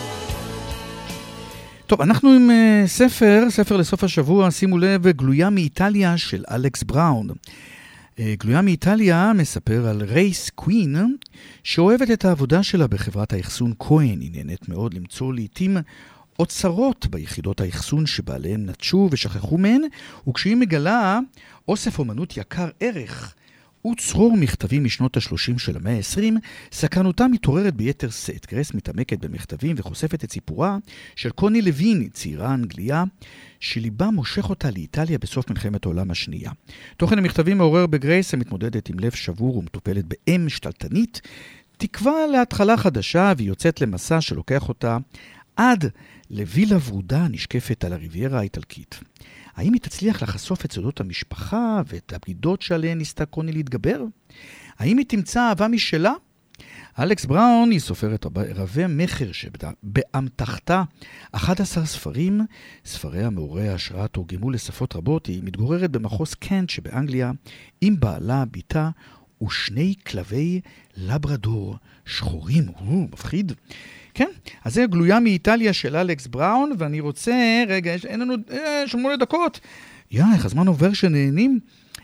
Speaker 4: טוב, אנחנו עם ספר לסוף השבוע, שימו לב, גלויה מאיטליה של אלכס בראון. גלויה מאיטליה מספר על רייס קווין, שאוהבת את העבודה שלה בחברת האחסון כהן. היא נהנית מאוד למצוא לעתים אוצרות ביחידות האחסון שבעליהם נטשו ושכחו מהן, וכשהיא מגלה אוסף אומנות יקר ערך וצרור מכתבים משנות ה-30 של המאה ה-20, סקרנותה מתעוררת ביתר שאת. גרייס מתעמקת במכתבים וחושפת את סיפורה של קוני לוין, צעירה אנגליה, שליבה מושך אותה לאיטליה בסוף מלחמת העולם השנייה. תוכן המכתבים מעורר בגרייס המתמודדת עם לב שבור ומטופלת באם שתלטנית, תקווה להתחלה חדשה, והיא יוצאת למסע שלוקח אותה עד לווילה ורודה נשקפת על הריביירה האיטלקית. האם היא תצליח לחשוף את סודות המשפחה ואת הבגידות שעליהן ניסתה קוני להתגבר? האם היא תמצא אהבה משלה? אלכס בראון היא סופרת רבי מחר שבאמתחתה 11 ספרים. ספריה מעוררי ההשראה תורגמו לשפות רבות. היא מתגוררת במחוז קנט שבאנגליה עם בעלה, ביתה ושני כלבי לברדור שחורים. מפחיד. כן, אז זה גלויה מאיטליה של אלכס בראון, ואני רוצה, רגע, אין לנו 8 דקות. איך הזמן עובר שנהנים.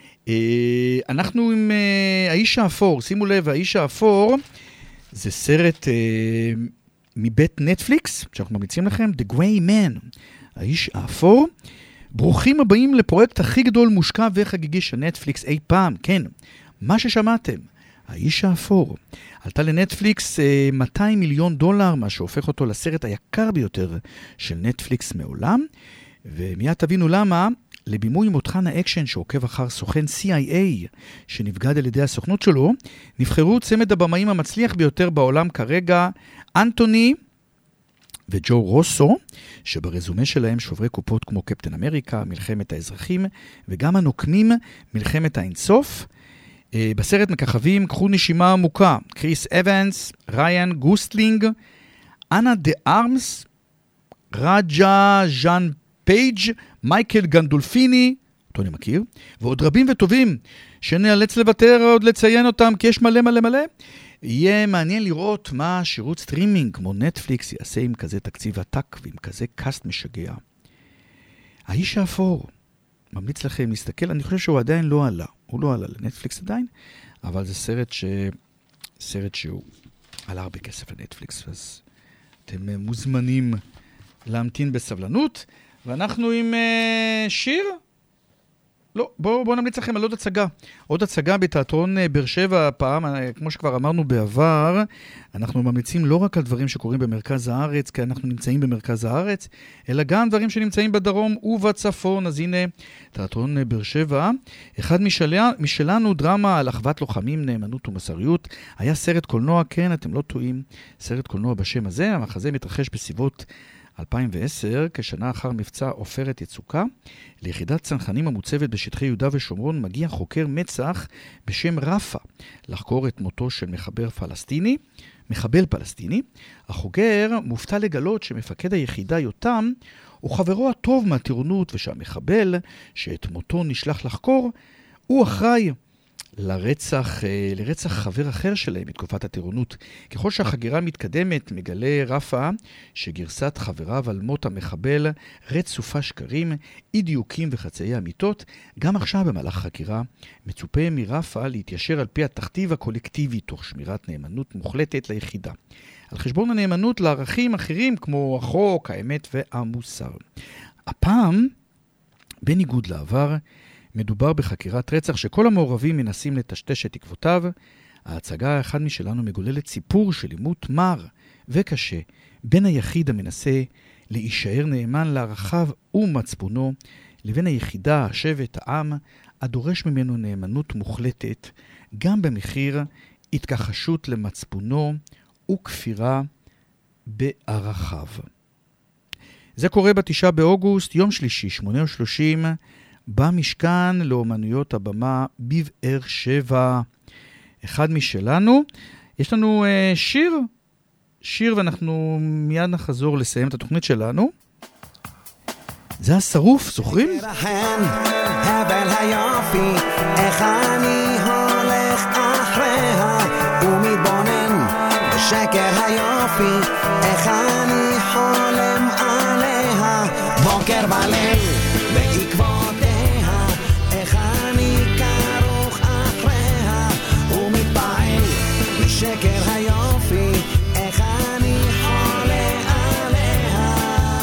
Speaker 4: אנחנו עם האיש האפור, שימו לב, האיש האפור, זה סרט מבית נטפליקס, שאנחנו ממליצים לכם, The Gray Man, האיש האפור. ברוכים הבאים לפרויקט הכי גדול, מושקע וחגיגי של נטפליקס אי פעם, כן, מה ששמעתם. האיש האפור. עלתה לנטפליקס $200 מיליון, מה שהופך אותו לסרט היקר ביותר של נטפליקס מעולם, ומיד תבינו למה. לבימוי מותחן האקשן שעוקב אחר סוכן CIA שנפגד על ידי הסוכנות שלו, נבחרו צמד הבמאים המצליח ביותר בעולם כרגע, אנטוני וג'ו רוסו, שברזומה שלהם שוברי קופות כמו קפטן אמריקה, מלחמת האזרחים, וגם הנוקמים מלחמת האינסוף. בסרט מככבים, קחו נשימה עמוקה, קריס אבנס, ריין גוסטלינג, אנה דה ארמס, רג'ה ז'אן פייג', מייקל גנדולפיני, אותו אני מכיר, ועוד רבים וטובים, שנאלץ לוותר עוד לציין אותם, כי יש מלא מלא מלא. יהיה מעניין לראות מה שירות סטרימינג כמו נטפליקס יעשה עם כזה תקציב עתק ועם כזה קאסט משגע. האיש האפור, ממליץ לכם להסתכל, אני חושב שהוא עדיין לא עלה. הוא לא עלה לנטפליקס עדיין, אבל זה סרט שהוא עלה הרבה כסף לנטפליקס, אז אתם מוזמנים להמתין בסבלנות. ואנחנו עם שיר? לא, בואו נמליץ לכם על עוד הצגה בתיאטרון באר שבע הפעם. כמו שכבר אמרנו בעבר, אנחנו ממליצים לא רק על דברים שקורים במרכז הארץ, כי אנחנו נמצאים במרכז הארץ, אלא גם דברים שנמצאים בדרום ובצפון. אז הנה, תיאטרון באר שבע, אחד משלנו, דרמה על אחוות לוחמים, נאמנות ומסריות. היה סרט קולנוע, כן, אתם לא טועים, סרט קולנוע בשם הזה. המחזה מתרחש בסביבות 2010, כשנה אחר מבצע עופרת יצוקה. ליחידת צנחנים המוצבת בשטחי יהודה ושומרון מגיע חוקר מצ"ח בשם רפה לחקור את מותו של מחבל פלסטיני. החוקר מופתע לגלות שמפקד היחידה יותם הוא חברו הטוב מהטירונות, ושהמחבל שאת מותו נשלח לחקור הוא אחראי לרצח חבר אחר שלהם מתקופת הטירונות. ככל שהחקירה מתקדמת, מגלה רפה שגרסת חבריו על מות המחבל רצופה שקרים, אי דיוקים וחצאי אמיתות. גם עכשיו במהלך חקירה מצופה מרפה להתיישר על פי התכתיב הקולקטיבי, תוך שמירת נאמנות מוחלטת ליחידה, על חשבון הנאמנות לערכים אחרים כמו החוק, האמת והמוסר. הפעם, בניגוד לעבר, מדובר בחקירת רצח שכל המעורבים מנסים לטשטש את עקבותיו. ההצגה אחד משלנו מגוללת סיפור של עימות מר וקשה בין היחיד המנסה להישאר נאמן לערכיו ומצפונו, לבין היחידה, השבט, העם, הדורש ממנו נאמנות מוחלטת, גם במחיר התכחשות למצפונו וכפירה בערכיו. זה קורה ב9 באוגוסט, יום שלישי, 8:30, במשכן לאומנויות הבמה בבאר שבע. אחד משלנו. יש לנו שיר ואנחנו מיד נחזור לסיים את התוכנית שלנו. זה השרוף, זוכרים?
Speaker 11: הבל היופי, איך אני הולך אחריה ומתבונן בשקר היופי, איך אני חולם עליה בוקר בליל בעקבותיה, איך אני כרוך אחריה ומתפעל בשקר היופי, איך אני חולם עליה.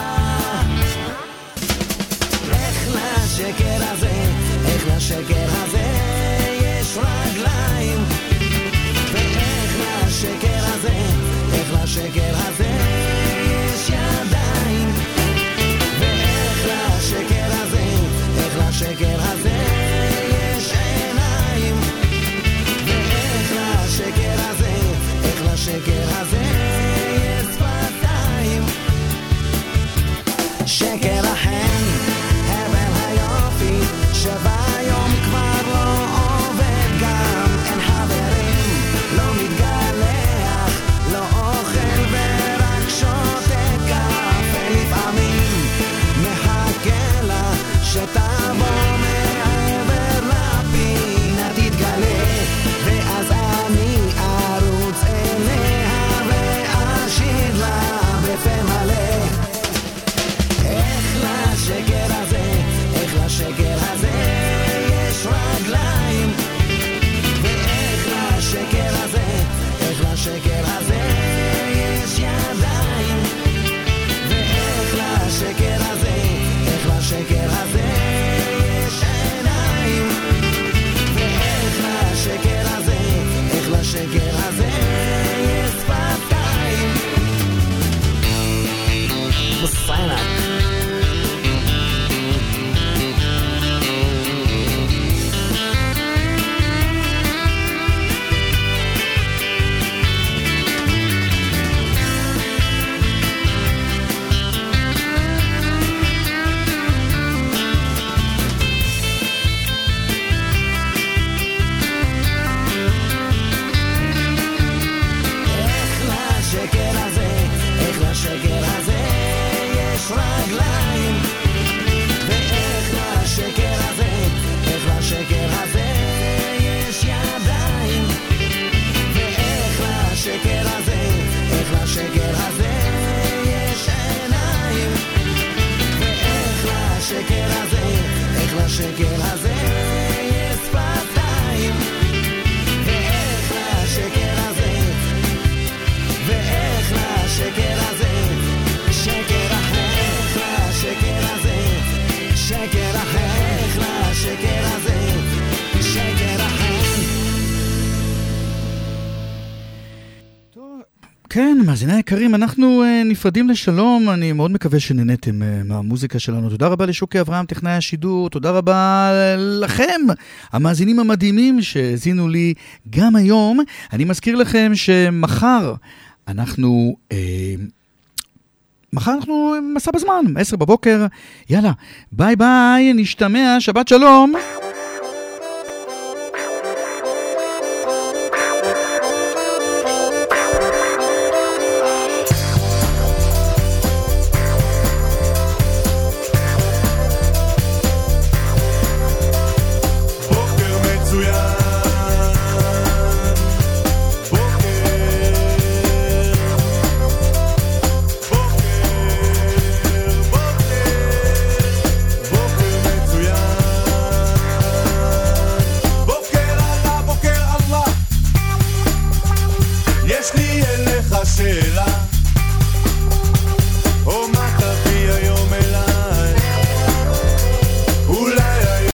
Speaker 11: איך לשקר הזה, איך לשקר הזה יש רגליים, ואיך לשקר הזה, איך לשקר הזה יש ידיים, ואיך לשקר הזה, איך לשקר הזה יש עיניים, ואיך לשקר הזה, איך לשקר הזה יש שפתיים. שקר החן, הבל היופי, שביום כבר לא עובד, גם אין חברים, לא מתגלח, לא אוכל ורק שותה קפה, לפעמים מחכה לה שתבוא מעבר לפינה, תתגלה ואז אני ארוץ אליה ואשיר לה בפה מלא. איך לשקר הזה, איך לשקר הזה יש רגליים, ואיך לשקר הזה, איך לשקר הזה יש ידיים, ואיך לשקר הזה, איך לשקר הזה יש עיניים, ואיך לשקר הזה, איך לשקר הזה יש שפתיים. בסיינה לשקר הזה יש רגליים, ואיך לשקר הזה, איך לשקר הזה יש ידיים, ואיך לשקר הזה, איך לשקר הזה יש עיניים, ואיך לשקר הזה, איך לשקר הזה יש שפתיים, ואיך לשקר הזה, ואיך לשקר הזה, שקר אחר לשקר הזה, שקר אחר לשקר הזה, שקר אחר.
Speaker 4: כן, מאזיני היקרים, אנחנו נפרדים לשלום. אני מאוד מקווה שנהנתם מהמוזיקה שלנו. תודה רבה לשוקי אברהם, טכנאי השידור. תודה רבה לכם, המאזינים המדהימים שהזינו לי גם היום. אני מזכיר לכם שמחר אנחנו מסע בזמן, 10 בבוקר. יאללה, ביי ביי, נשתמע, שבת שלום.